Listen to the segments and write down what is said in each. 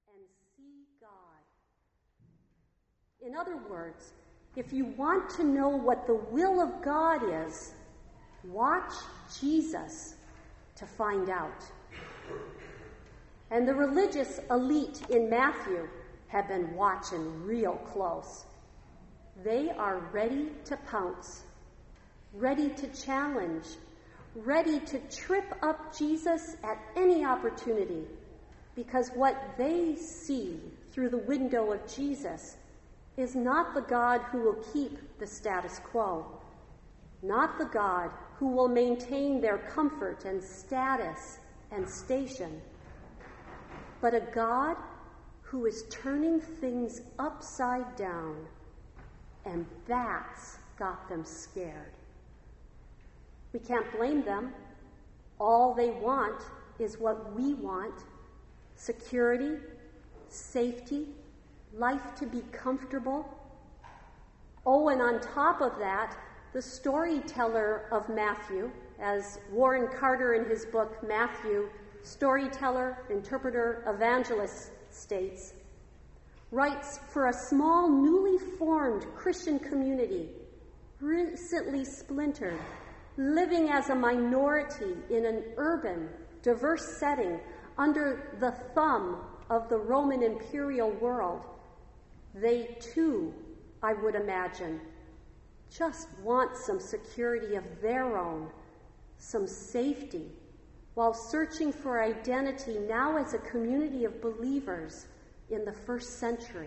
and see God. In other words, if you want to know what the will of God is, watch Jesus to find out. And the religious elite in Matthew have been watching real close. They are ready to pounce, ready to challenge, ready to trip up Jesus at any opportunity, because what they see through the window of Jesus is not the God who will keep the status quo, not the God who will maintain their comfort and status and station, but a God who is turning things upside down, and that's got them scared. We can't blame them. All they want is what we want: security, safety, life to be comfortable. Oh, and on top of that, the storyteller of Matthew, as Warren Carter in his book Matthew, Storyteller, Interpreter, Evangelist states, writes, for a small, newly formed Christian community, recently splintered, living as a minority in an urban, diverse setting under the thumb of the Roman imperial world, they too, I would imagine, just want some security of their own, some safety, while searching for identity now as a community of believers in the first century.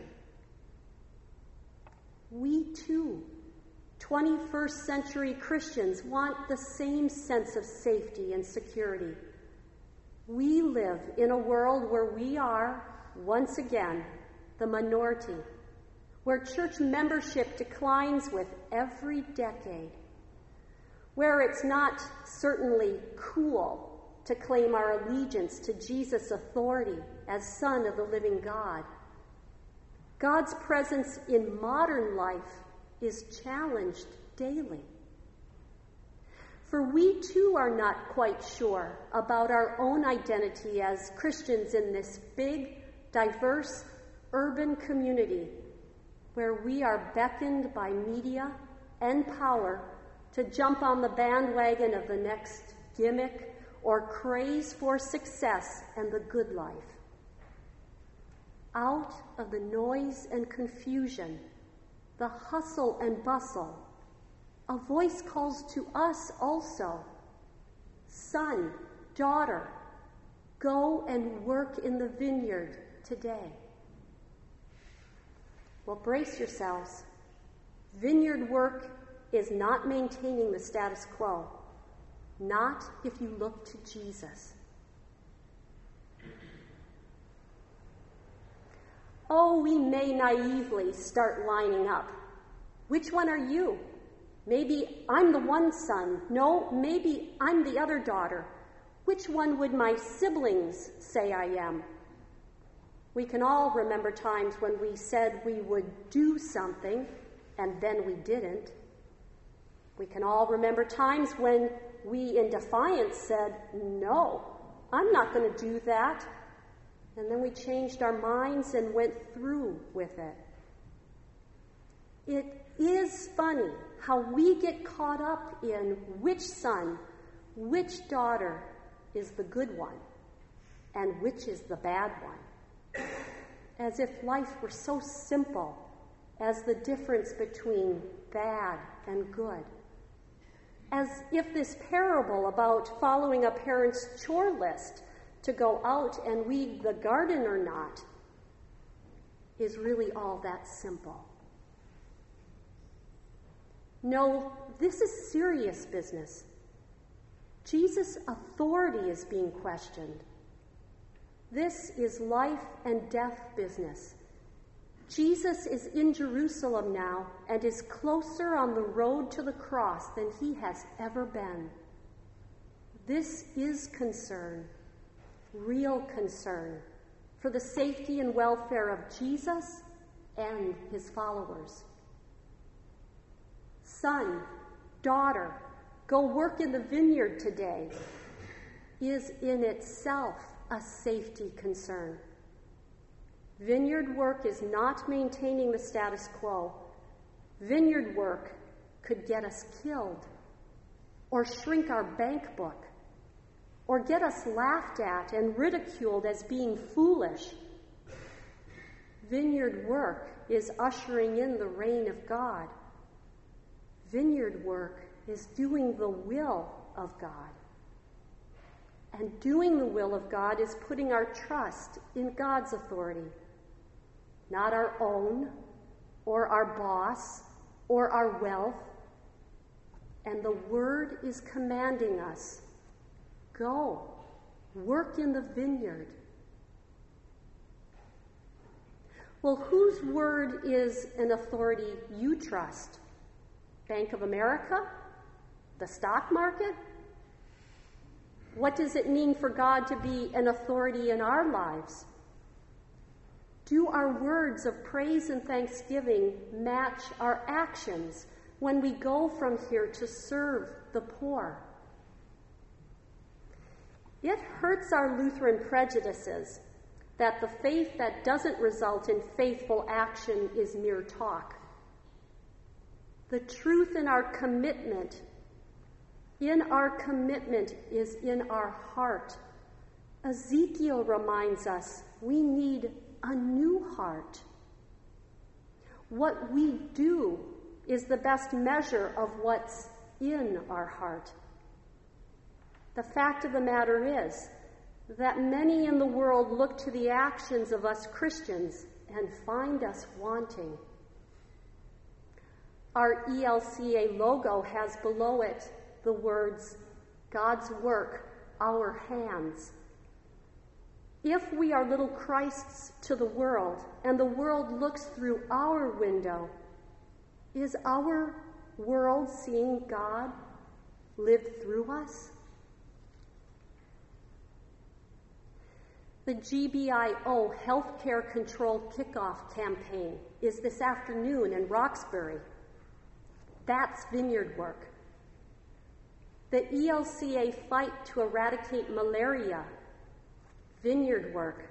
We too, 21st century Christians, want the same sense of safety and security. We live in a world where we are, once again, the minority, where church membership declines with every decade, where it's not certainly cool to claim our allegiance to Jesus' authority as Son of the living God. God's presence in modern life is challenged daily. For we too are not quite sure about our own identity as Christians in this big, diverse, urban community where we are beckoned by media and power to jump on the bandwagon of the next gimmick or craze for success and the good life. Out of the noise and confusion, the hustle and bustle, a voice calls to us also. Son, daughter, go and work in the vineyard today. Well, brace yourselves. Vineyard work is not maintaining the status quo. Not if you look to Jesus. Oh, we may naively start lining up. Which one are you? Maybe I'm the one son. No, maybe I'm the other daughter. Which one would my siblings say I am? We can all remember times when we said we would do something and then we didn't. We can all remember times when we, in defiance, said, no, I'm not going to do that. And then we changed our minds and went through with it. It is funny how we get caught up in which son, which daughter is the good one, and which is the bad one. As if life were so simple as the difference between bad and good. As if this parable about following a parent's chore list to go out and weed the garden or not is really all that simple. No, this is serious business. Jesus' authority is being questioned. This is life and death business. Jesus is in Jerusalem now and is closer on the road to the cross than he has ever been. This is concern, real concern, for the safety and welfare of Jesus and his followers. Son, daughter, go work in the vineyard today is in itself a safety concern. Vineyard work is not maintaining the status quo. Vineyard work could get us killed, or shrink our bank book, or get us laughed at and ridiculed as being foolish. Vineyard work is ushering in the reign of God. Vineyard work is doing the will of God. And doing the will of God is putting our trust in God's authority, not our own, or our boss, or our wealth. And the Word is commanding us, go, work in the vineyard. Well, whose word is an authority you trust? Bank of America? The stock market? What does it mean for God to be an authority in our lives? Do our words of praise and thanksgiving match our actions when we go from here to serve the poor? It hurts our Lutheran prejudices that the faith that doesn't result in faithful action is mere talk. The truth in our commitment is in our heart. Ezekiel reminds us we need a new heart. What we do is the best measure of what's in our heart. The fact of the matter is that many in the world look to the actions of us Christians and find us wanting. Our ELCA logo has below it the words, God's work, our hands. If we are little Christs to the world, and the world looks through our window, is our world seeing God live through us? The GBIO Healthcare Control Kickoff Campaign is this afternoon in Roxbury. That's vineyard work. The ELCA fight to eradicate malaria, vineyard work.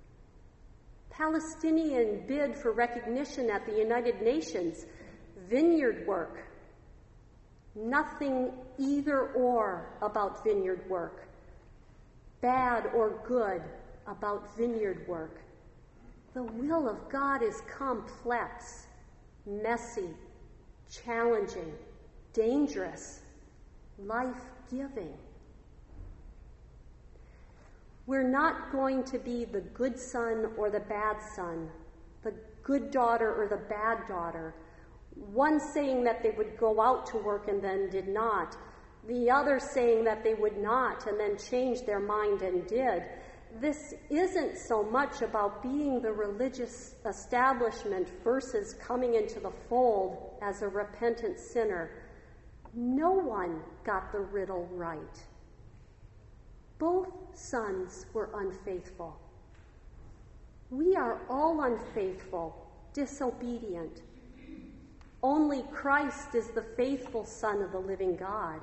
Palestinian bid for recognition at the United Nations, vineyard work. Nothing either or about vineyard work. Bad or good about vineyard work. The will of God is complex, messy, challenging, dangerous, life-giving. We're not going to be the good son or the bad son, the good daughter or the bad daughter, one saying that they would go out to work and then did not, the other saying that they would not and then changed their mind and did. This isn't so much about being the religious establishment versus coming into the fold as a repentant sinner. No one got the riddle right. Both sons were unfaithful. We are all unfaithful, disobedient. Only Christ is the faithful Son of the living God.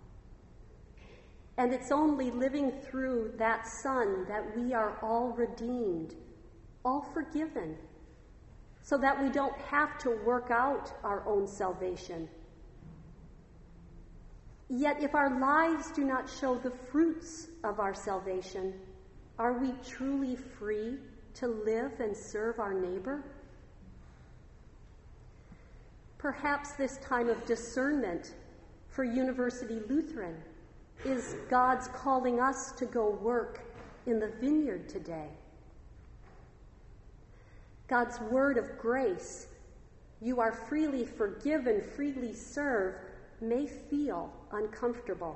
And it's only living through that Son that we are all redeemed, all forgiven, so that we don't have to work out our own salvation. Yet if our lives do not show the fruits of our salvation, are we truly free to live and serve our neighbor? Perhaps this time of discernment for University Lutheran is God's calling us to go work in the vineyard today. God's word of grace, you are freely forgiven, freely serve, may feel uncomfortable.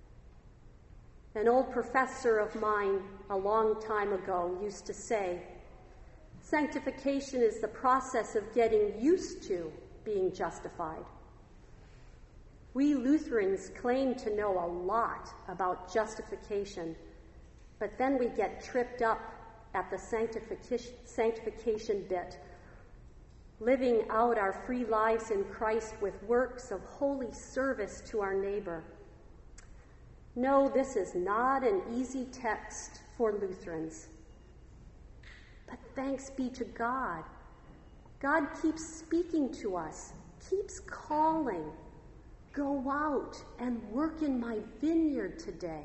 An old professor of mine a long time ago used to say, sanctification is the process of getting used to being justified. We Lutherans claim to know a lot about justification, but then we get tripped up at the sanctification bit, living out our free lives in Christ with works of holy service to our neighbor. No, this is not an easy text for Lutherans. But thanks be to God. God keeps speaking to us, keeps calling. Go out and work in my vineyard today.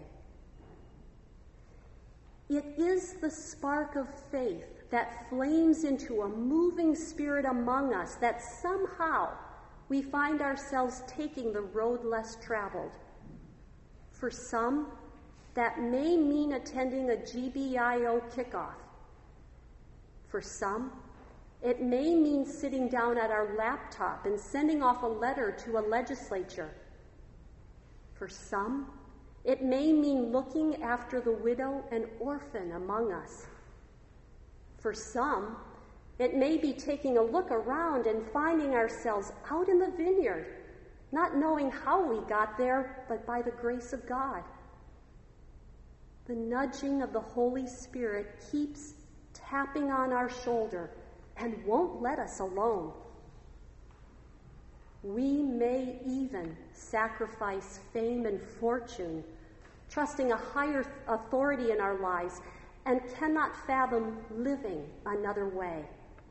It is the spark of faith that flames into a moving spirit among us that somehow we find ourselves taking the road less traveled. For some, that may mean attending a GBIO kickoff. For some, it may mean sitting down at our laptop and sending off a letter to a legislature. For some, it may mean looking after the widow and orphan among us. For some, it may be taking a look around and finding ourselves out in the vineyard, not knowing how we got there, but by the grace of God. The nudging of the Holy Spirit keeps tapping on our shoulder and won't let us alone. We may even sacrifice fame and fortune, trusting a higher authority in our lives, and cannot fathom living another way.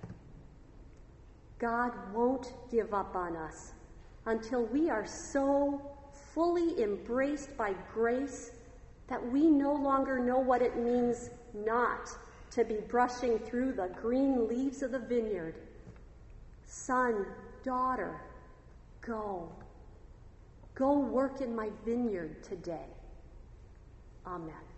God won't give up on us until we are so fully embraced by grace that we no longer know what it means not to be brushing through the green leaves of the vineyard. Son, daughter, go. Go work in my vineyard today. Amen.